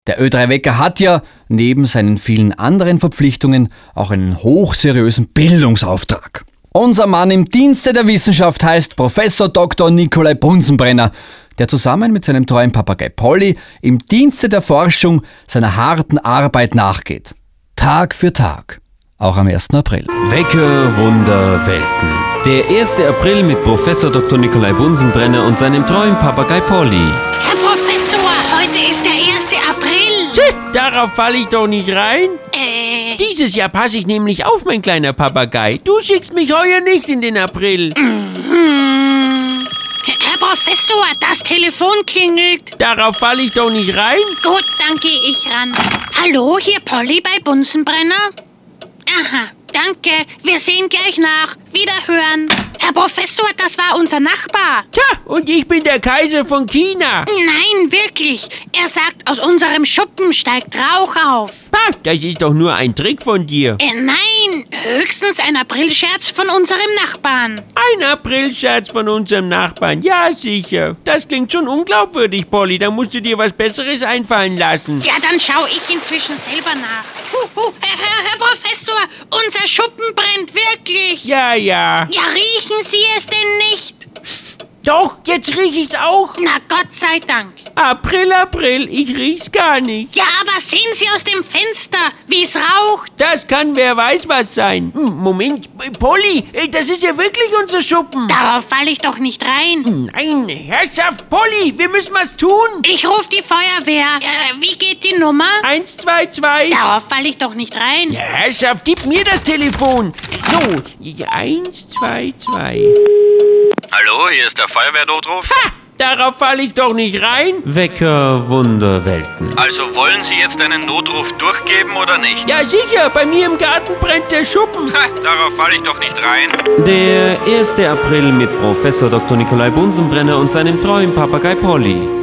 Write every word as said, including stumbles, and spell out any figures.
Der Ö drei Wecker hat ja neben seinen vielen anderen Verpflichtungen auch einen hochseriösen Bildungsauftrag. Unser Mann im Dienste der Wissenschaft heißt Professor Doktor Nikolai Bunsenbrenner, der zusammen mit seinem treuen Papagei Polly im Dienste der Forschung seiner harten Arbeit nachgeht. Tag für Tag. Auch am ersten April. Wecker, Wunder, Welten. Der erste April mit Professor Doktor Nikolai Bunsenbrenner und seinem treuen Papagei Polly. Herr Professor, heute ist der erste April. Tch, darauf falle ich doch nicht rein. Äh, Dieses Jahr passe ich nämlich auf, mein kleiner Papagei. Du schickst mich heuer nicht in den April. mhm. Herr Professor, das Telefon klingelt. Darauf falle ich doch nicht rein. Gut, dann gehe ich ran. Hallo, hier Polly bei Bunsenbrenner? Aha, danke. Wir sehen gleich nach. Wiederhören. Herr Professor, das war unser Nachbar. Tja, und ich bin der Kaiser von China. Nein, wirklich. Er sagt, aus unserem Schuppen steigt Rauch auf. Pah, das ist doch nur ein Trick von dir. Äh, nein, höchstens ein Aprilscherz von unserem Nachbarn. Ein Aprilscherz von unserem Nachbarn. Ja, sicher. Das klingt schon unglaubwürdig, Polly. Da musst du dir was Besseres einfallen lassen. Ja, dann schaue ich inzwischen selber nach. Huh, huh, Herr, Herr, Herr Professor, unser Schuppen brennt wirklich. Ja, ja. Ja, riechen Sie es denn nicht? Doch, jetzt riech ich's auch. Na, Gott sei Dank. April, April, ich riech's gar nicht. Ja, aber sehen Sie aus dem Fenster, wie's raucht. Das kann wer weiß was sein. Hm, Moment, Polly, das ist ja wirklich unser Schuppen. Darauf falle ich doch nicht rein. Nein, Herrschaft, Polly, wir müssen was tun. Ich rufe die Feuerwehr. Äh, wie geht die Nummer? Eins, zwei, zwei. Darauf falle ich doch nicht rein. Ja, Herrschaft, gib mir das Telefon. So, eins, zwei, zwei. Hallo, hier ist der Feuerwehrnotruf. Ha! Darauf falle ich doch nicht rein. Wecker, Wunder, Welten. Also wollen Sie jetzt einen Notruf durchgeben oder nicht? Ja, sicher, bei mir im Garten brennt der Schuppen. Ha, darauf falle ich doch nicht rein. Der erste April mit Professor Doktor Nikolai Bunsenbrenner und seinem treuen Papagei Polly.